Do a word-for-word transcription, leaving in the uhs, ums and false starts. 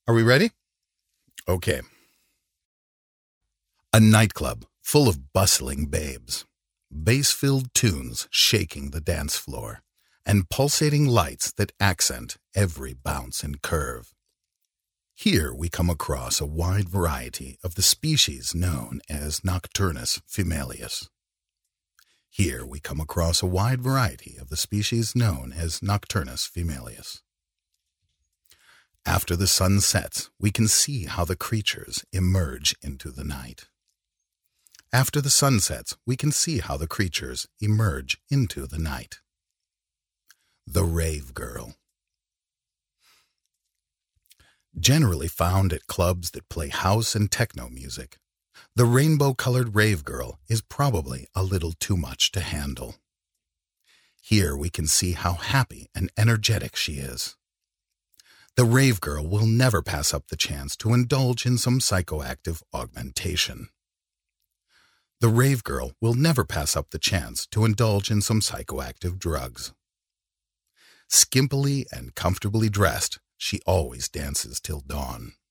Are we ready? Okay. A nightclub full of bustling babes, bass-filled tunes shaking the dance floor, and pulsating lights that accent every bounce and curve. Here we come across a wide variety of the species known as Nocturnus femalius. Here we come across a wide variety of the species known as Nocturnus femalius. After the sun sets, we can see how the creatures emerge into the night. After the sun sets, we can see how the creatures emerge into the night. The Rave Girl. Generally found at clubs that play house and techno music, the rainbow-colored Rave Girl is probably a little too much to handle. Here we can see how happy and energetic she is. The Rave Girl will never pass up the chance to indulge in some psychoactive augmentation. The Rave Girl will never pass up the chance to indulge in some psychoactive drugs. Skimpily and comfortably dressed, she always dances till dawn.